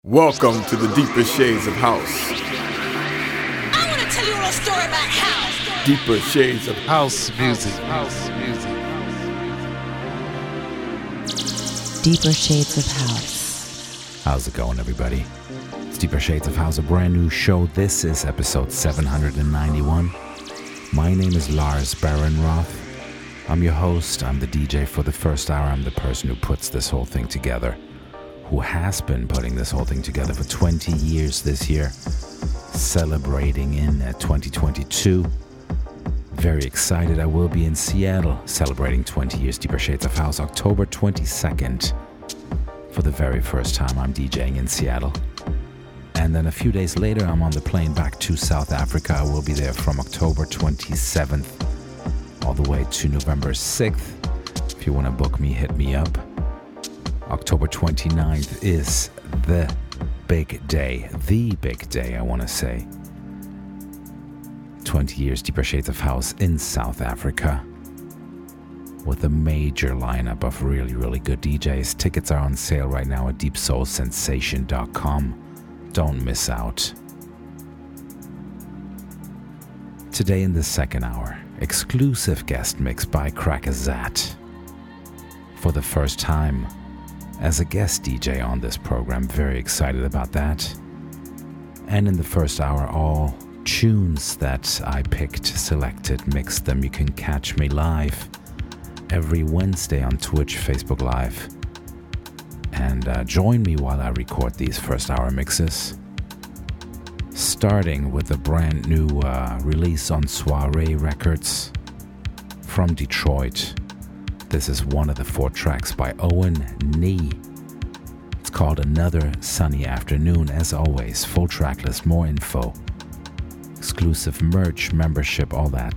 Welcome to the Deeper Shades of House. I want to tell you a little story about house. Deeper Shades of House music. Deeper Shades of House. How's it going, everybody? It's Deeper Shades of House, a brand new show. This is episode 791. My name is Lars Barenroth. I'm your host. I'm the DJ for the first hour. I'm the person who puts this whole thing together, who has been putting this whole thing together for 20 years this year, celebrating in 2022. Very excited. I will be in Seattle celebrating 20 years Deeper Shades of House, October 22nd. For the very first time, I'm DJing in Seattle. And then a few days later, I'm on the plane back to South Africa. I will be there from October 27th all the way to November 6th. If you want to book me, hit me up. October 29th is the big day, I want to say. 20 years Deeper Shades of House in South Africa with a major lineup of really, really good DJs. Tickets are on sale right now at deepsoulsensation.com. Don't miss out. Today in the second hour, exclusive guest mix by Crackazat. For the first time as a guest DJ on this program, very excited about that. And in the first hour, all tunes that I picked, selected, mixed them. You can catch me live every Wednesday on Twitch, Facebook Live. And join me while I record these first hour mixes. Starting with a brand new release on Soiree Records from Detroit. This is one of the 4 tracks by Owen Nee. It's called Another Sunny Afternoon. As always, full track list, more info, exclusive merch, membership, all that.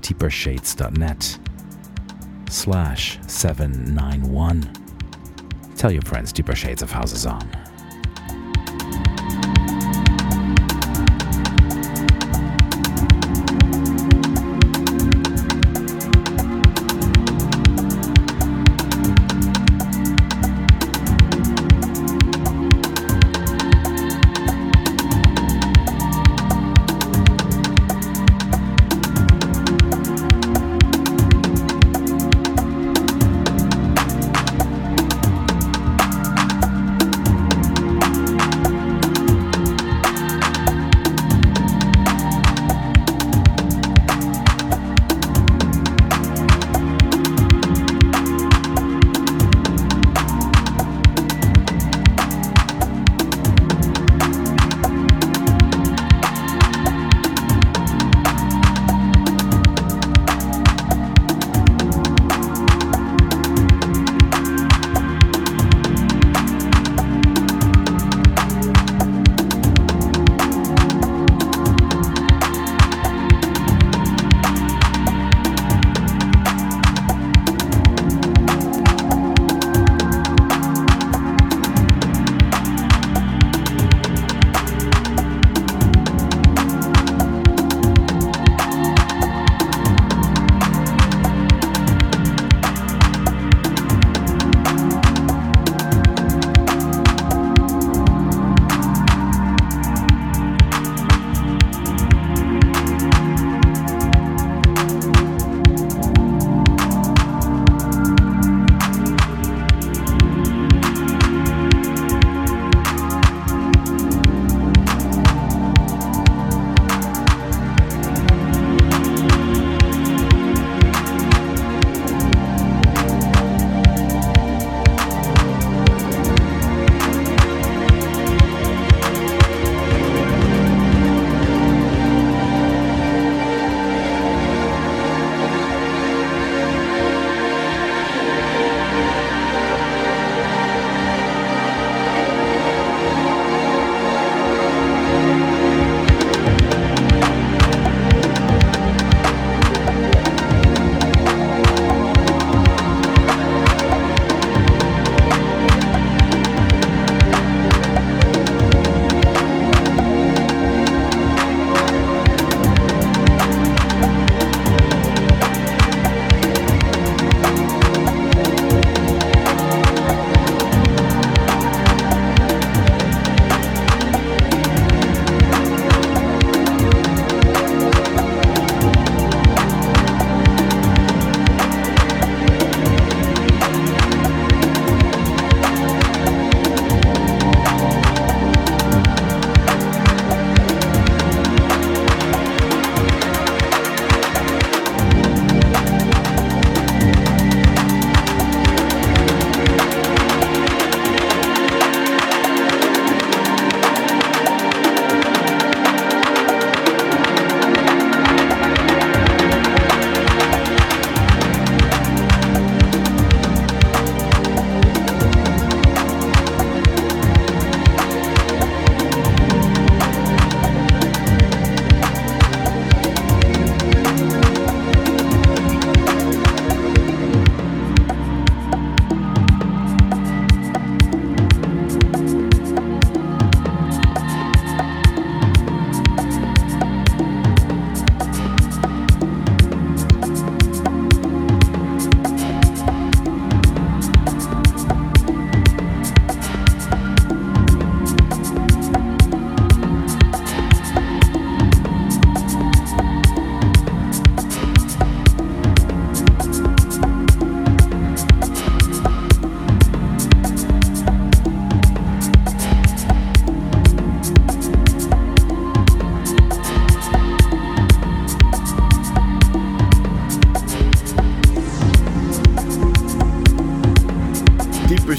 deepershades.net/791. Tell your friends Deeper Shades of House is on.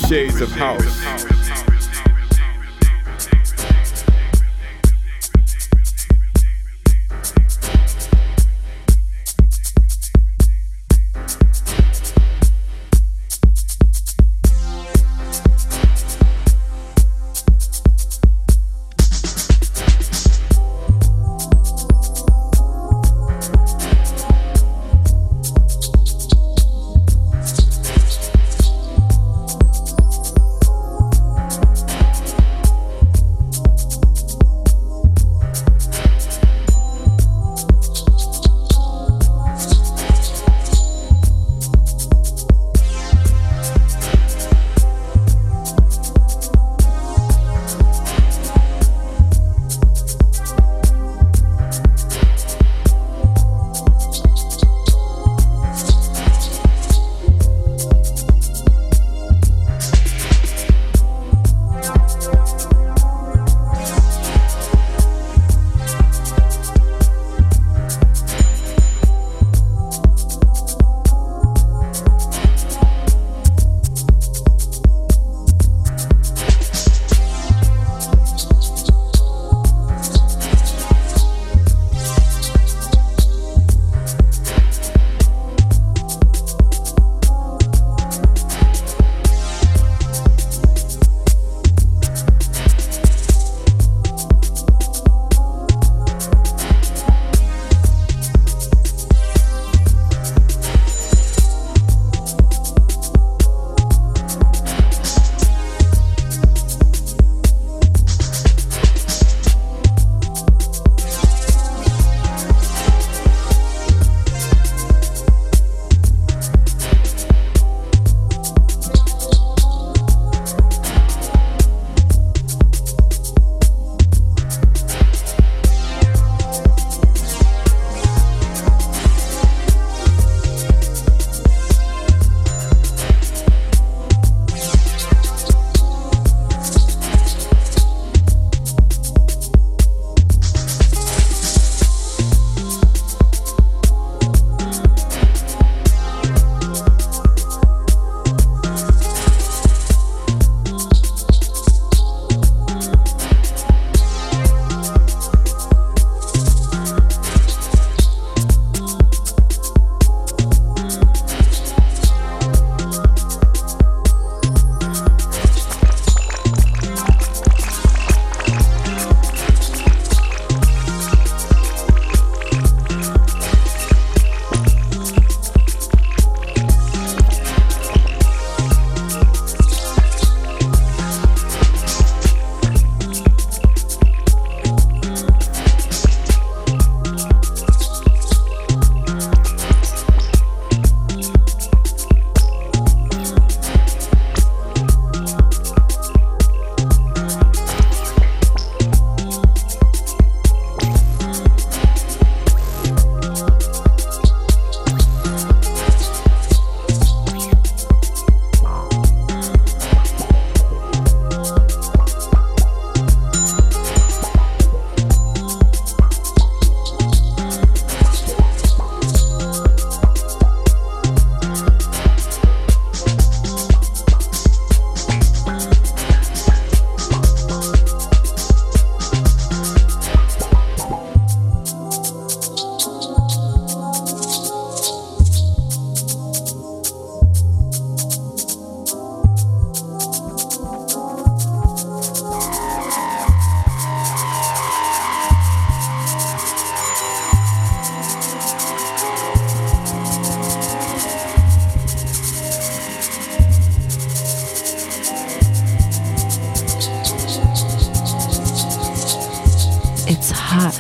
shades of house. It's hot.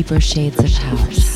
Deeper Shades of House.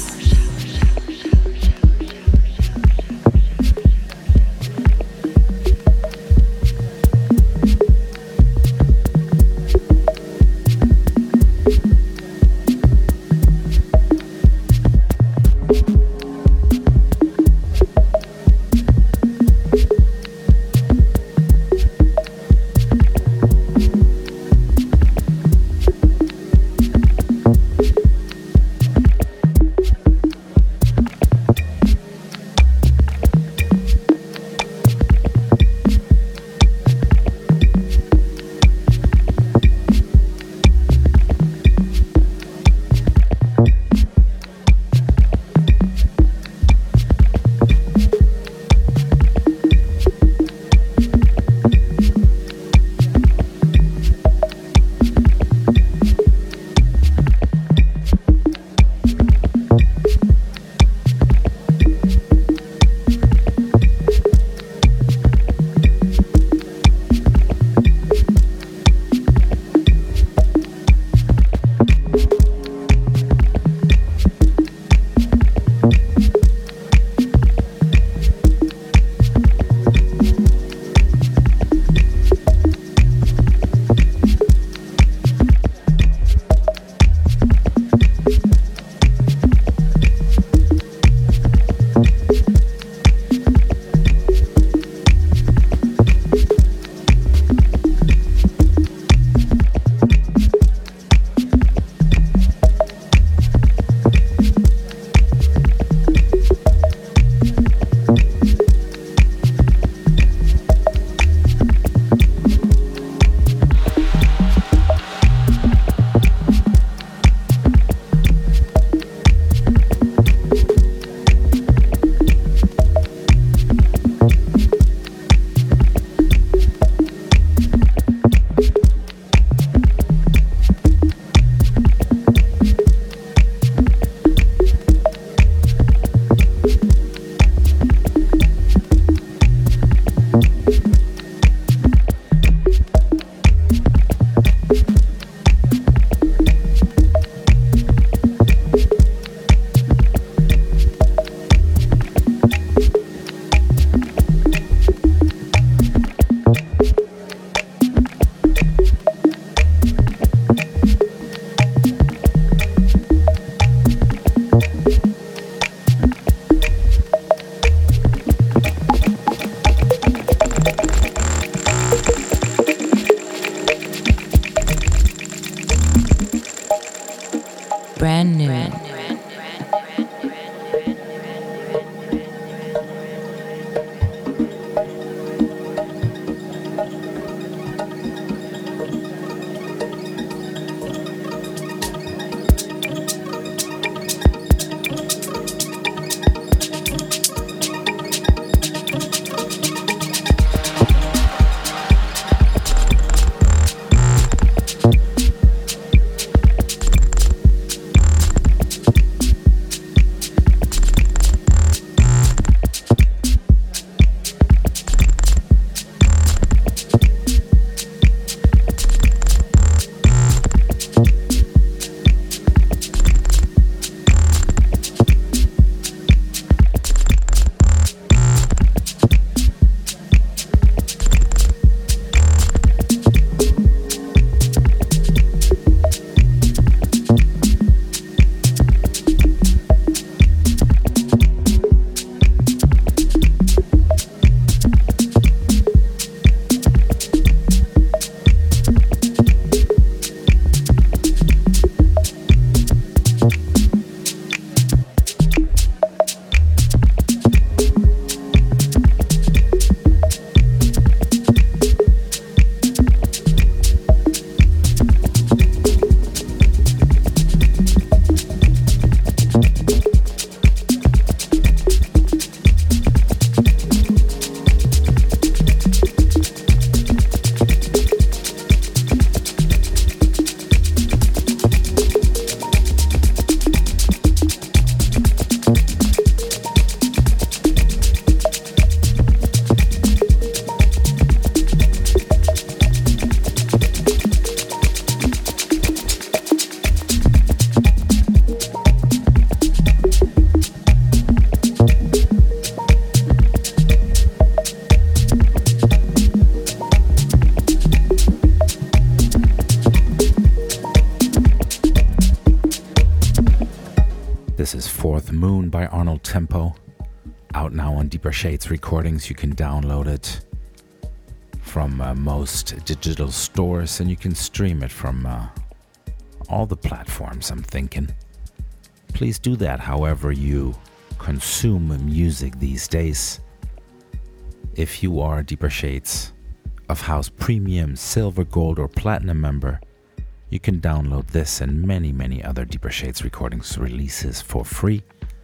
This is Fourth Moon by Arnold Tempo. Out now on Deeper Shades Recordings. You can download it from most digital stores, and you can stream it from all the platforms, I'm thinking. Please do that however you consume music these days. If you are a Deeper Shades of House Premium, Silver, Gold, or Platinum member, you can download this and many, many other Deeper Shades Recordings releases for free.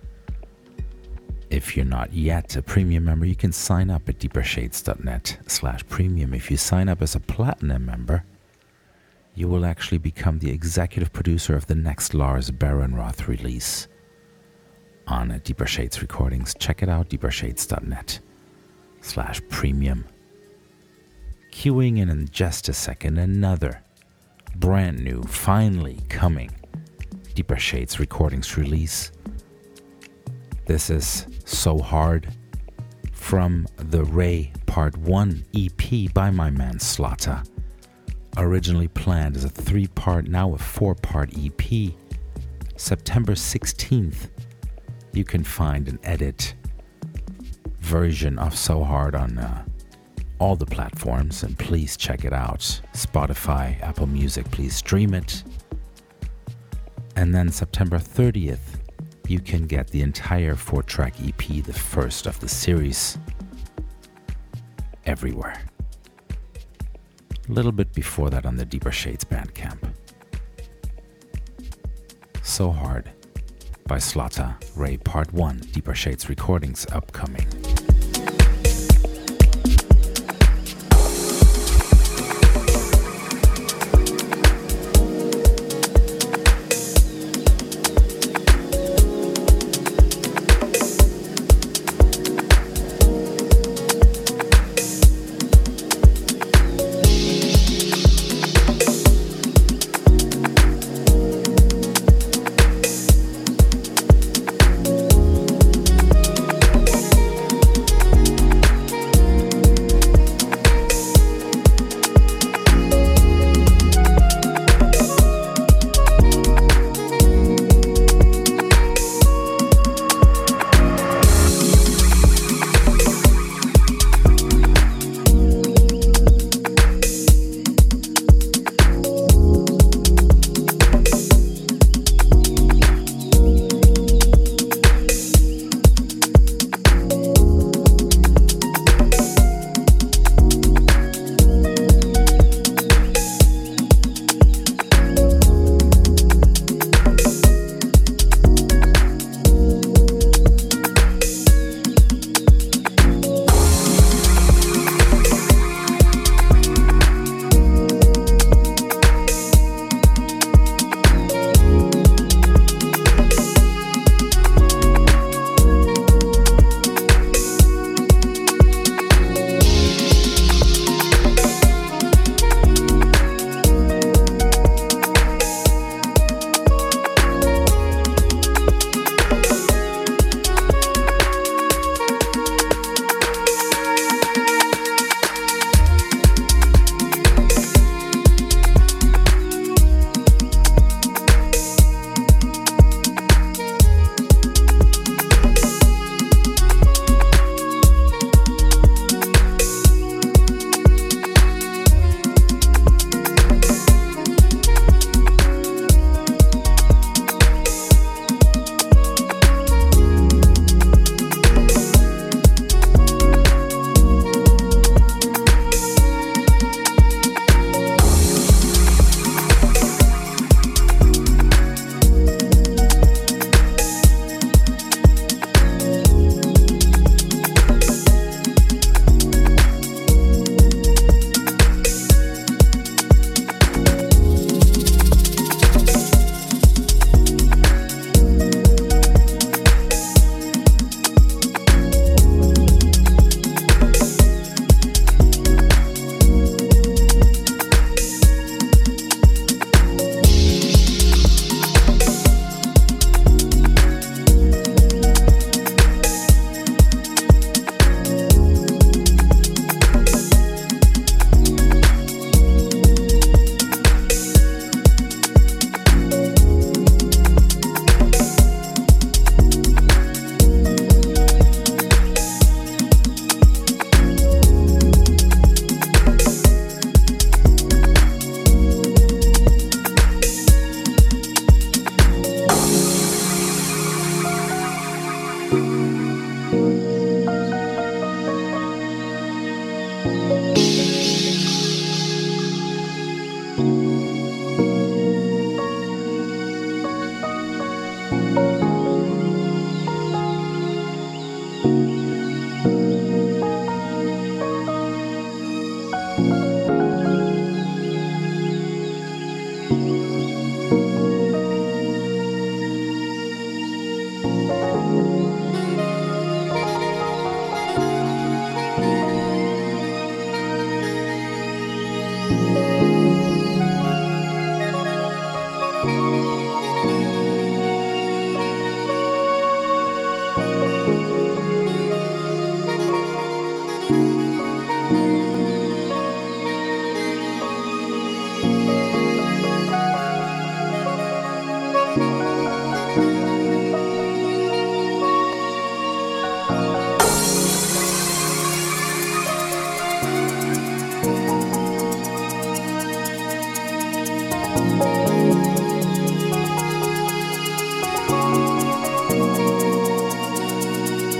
If you're not yet a premium member, you can sign up at deepershades.net/premium. If you sign up as a platinum member, you will actually become the executive producer of the next Lars Barenroth release on Deeper Shades Recordings. Check it out, deepershades.net/premium. Queuing in just a second, another brand new, finally coming Deeper Shades Recordings release. This is So Hard from the Ray Part 1 EP by my man Slaughter. Originally planned as a 3-part, now a 4-part EP. September 16th, you can find an edit version of So Hard on all the platforms, and please check it out. Spotify, Apple Music, please stream it. And then September 30th, you can get the entire 4-track EP, the first of the series, everywhere. A little bit before that on the Deeper Shades Bandcamp. So Hard by Slaughter, Ray Part 1, Deeper Shades Recordings upcoming.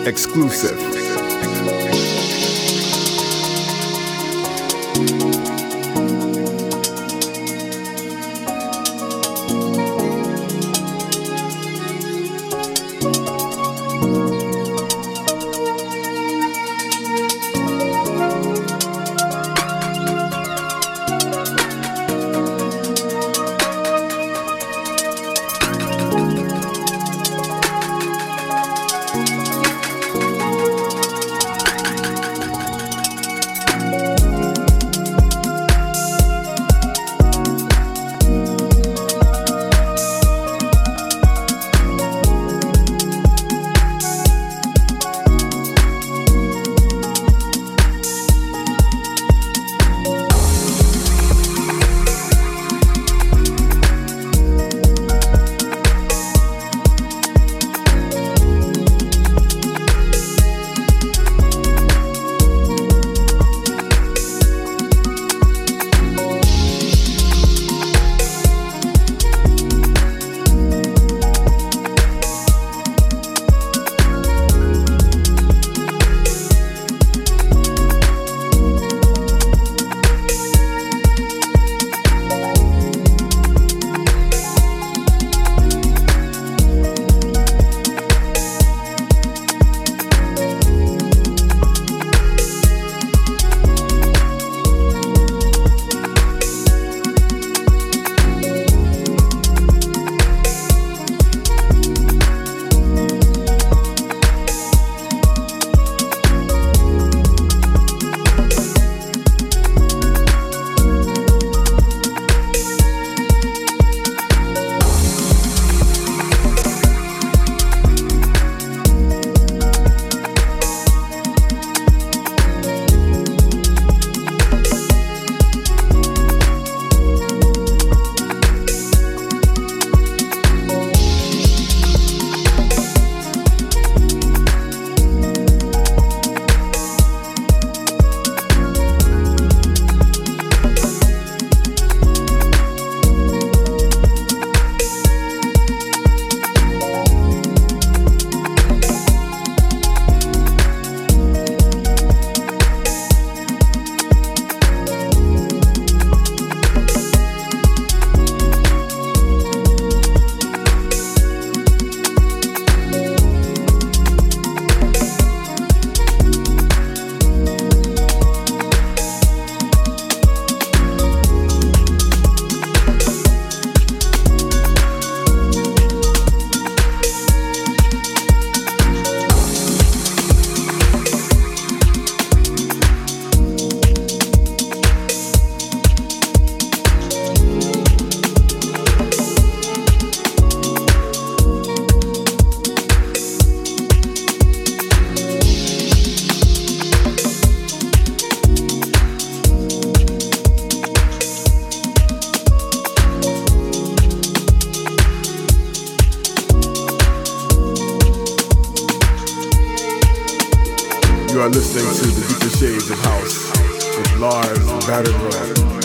exclusive. You are listening to The Deeper Shades of House with Lars Baron.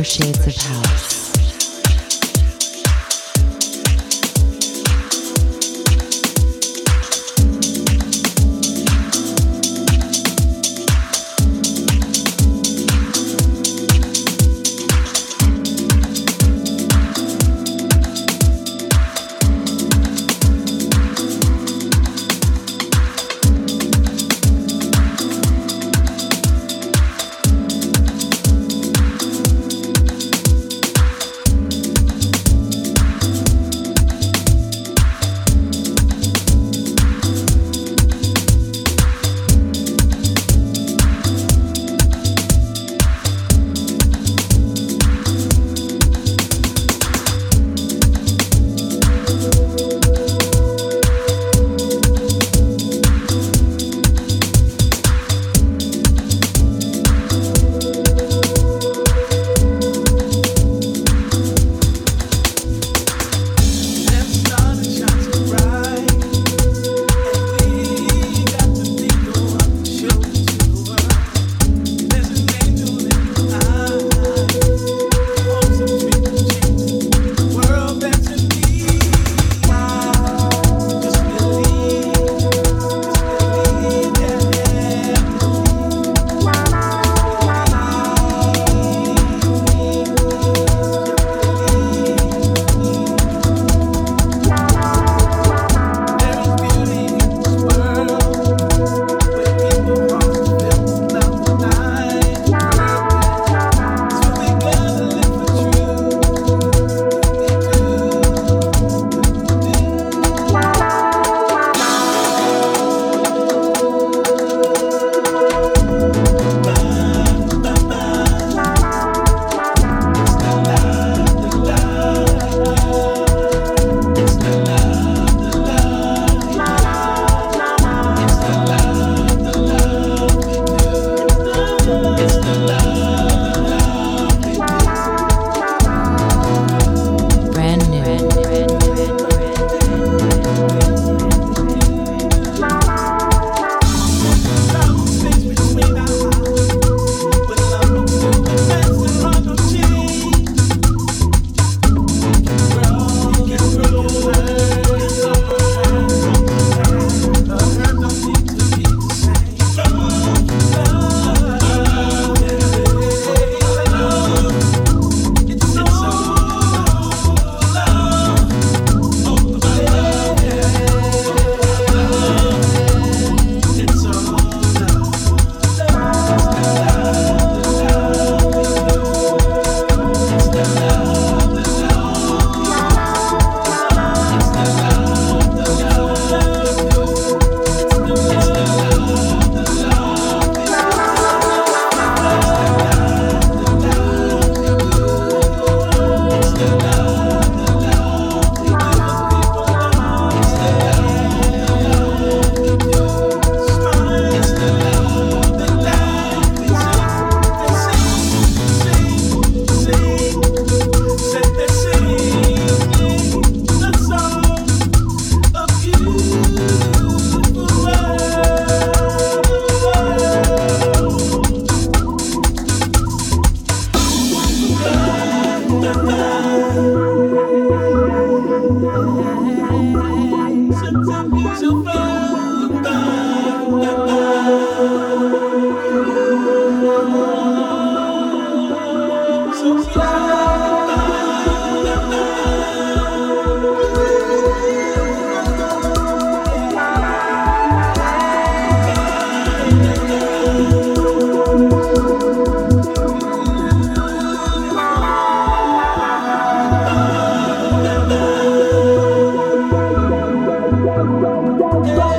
Deeper Shades of House. Yeah.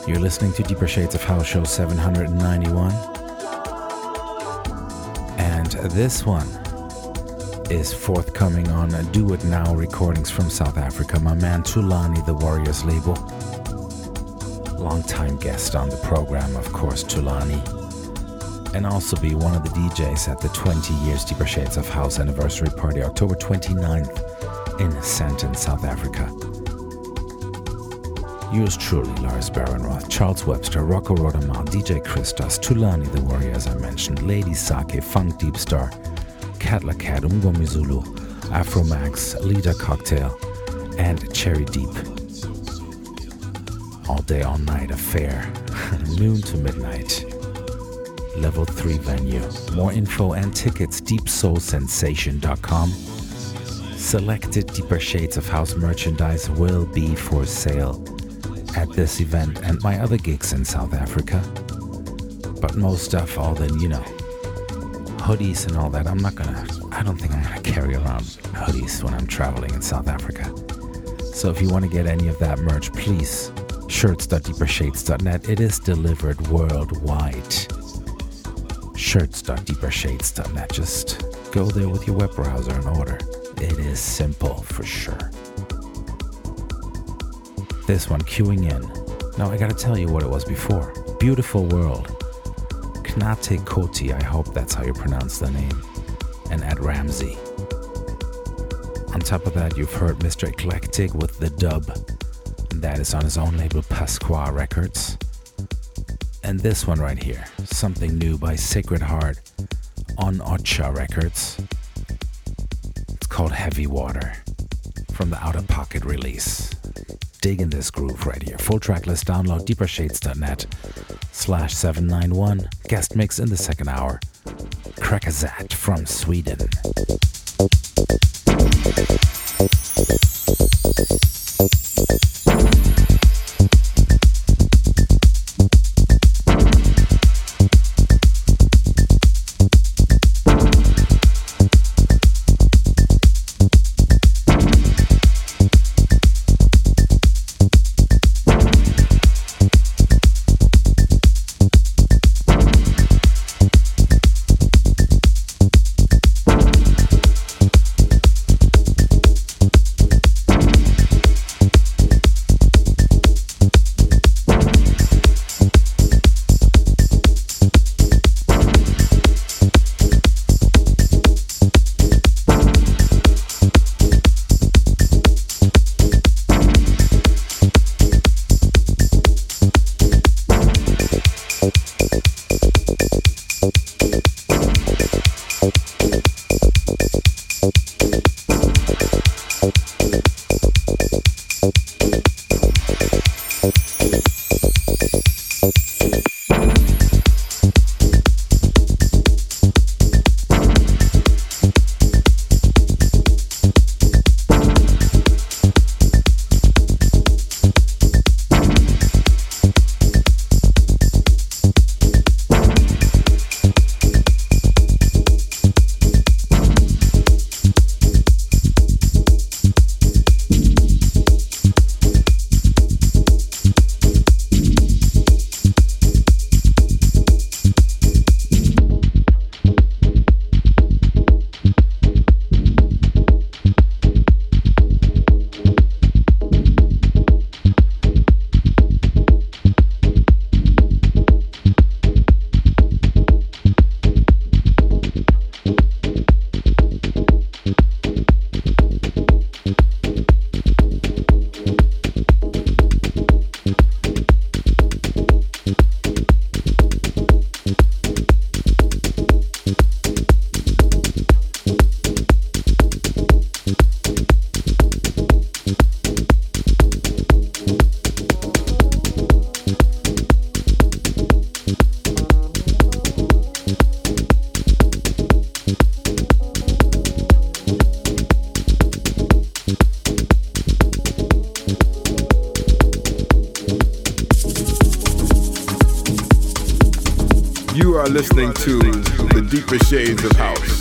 You're listening to Deeper Shades of House Show 791. And this one is forthcoming on Do It Now recordings from South Africa. My man Thulani, the Warriors label. Longtime guest on the program, of course, Thulani. And also be one of the DJs at the 20 years Deeper Shades of House anniversary party, October 29th in Sandton, South Africa. Yours truly, Lars Barenroth, Charles Webster, Rocco Rodamal, DJ Christos, Thulani the Warrior, as I mentioned, Lady Sake, Funk Deep Star, Cat La Cat, Umgomi Zulu, Afromax, Lida Cocktail, and Cherry Deep. All day, all night affair, noon to midnight. Level 3 venue. More info and tickets, deepsoulsensation.com. Selected Deeper Shades of House merchandise will be for sale at this event and my other gigs in South Africa. But most stuff, all the, hoodies and all that, I don't think I'm gonna carry around hoodies when I'm traveling in South Africa. So if you want to get any of that merch, please, shirts.deepershades.net. It is delivered worldwide. Shirts.deepershades.net. Just go there with your web browser and order. It is simple for sure. This one, queuing in. Now I gotta tell you what it was before. Beautiful World. Knate Koti, I hope that's how you pronounce the name. And Ed Ramsey. On top of that, you've heard Mr. Eclectic with The Dub. And that is on his own label, Pasqua Records. And this one right here, something new by Sacred Heart on Ocha Records. It's called Heavy Water from the Out of Pocket release. Digging this groove right here. Full track list download deepershades.net/791. Guest mix in the second hour. Krakazat from Sweden. You are listening to the Deeper Shades of House.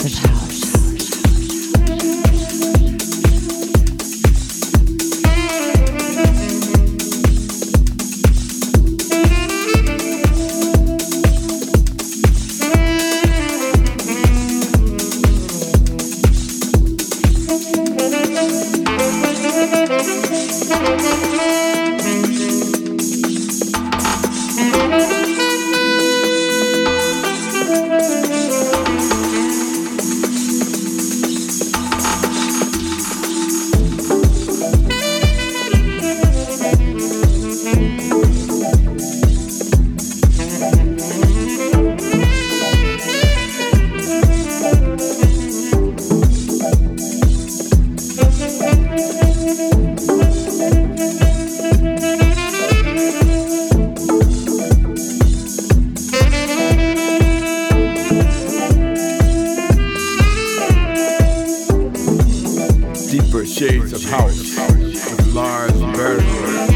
of house. Shades of House with Lars Bergman.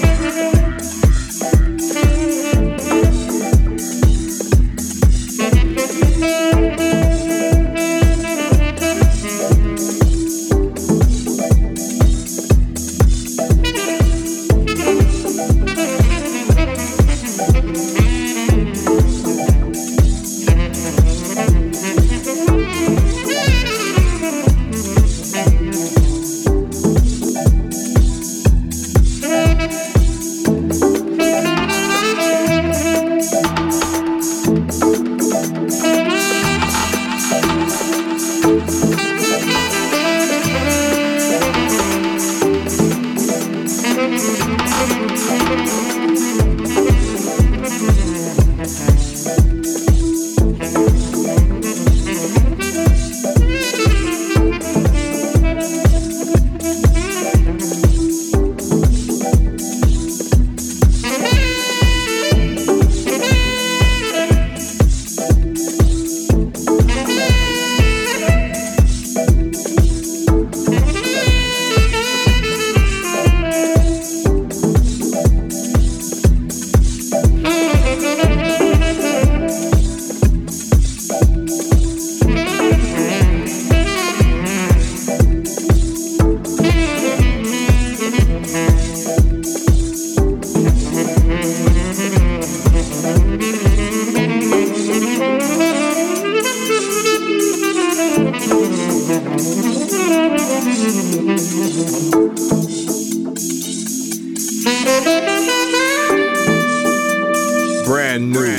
Brand new.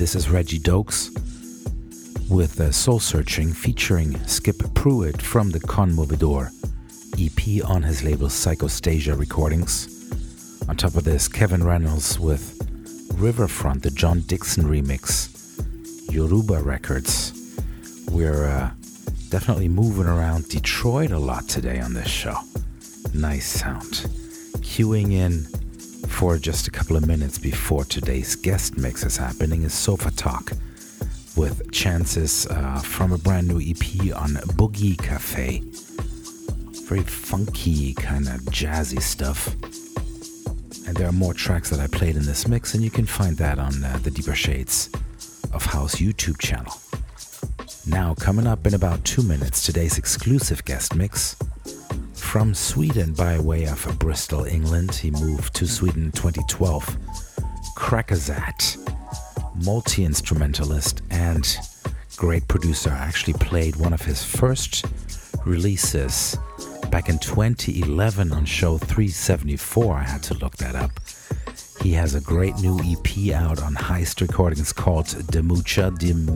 This is Reggie Dokes with Soul Searching featuring Skip Pruitt from the Conmovedor EP on his label Psychostasia Recordings. On top of this, Kevin Reynolds with Riverfront, the John Dixon remix, Yoruba Records. We're definitely moving around Detroit a lot today on this show. Nice sound. Queuing in for just a couple of minutes before today's guest mix is happening is Sofa Talk with chances from a brand new EP on Boogie Cafe. Very funky, kind of jazzy stuff. And there are more tracks that I played in this mix, and you can find that on the Deeper Shades of House YouTube channel. Now, coming up in about 2 minutes, today's exclusive guest mix from Sweden by way of Bristol, England. He moved to Sweden in 2012. Krakazat, multi-instrumentalist and great producer. I actually played one of his first releases back in 2011 on show 374. I had to look that up. He has a great new EP out on Heist Recordings called Damucha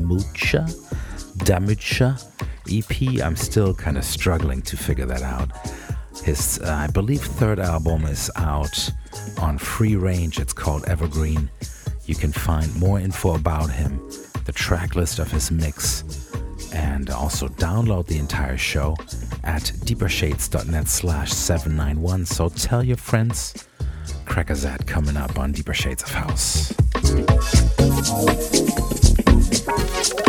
EP. I'm still kind of struggling to figure that out. His, I believe, third album is out on Free Range. It's called Evergreen. You can find more info about him, the track list of his mix, and also download the entire show at deepershades.net/791. So tell your friends. Krakazat coming up on Deeper Shades of House.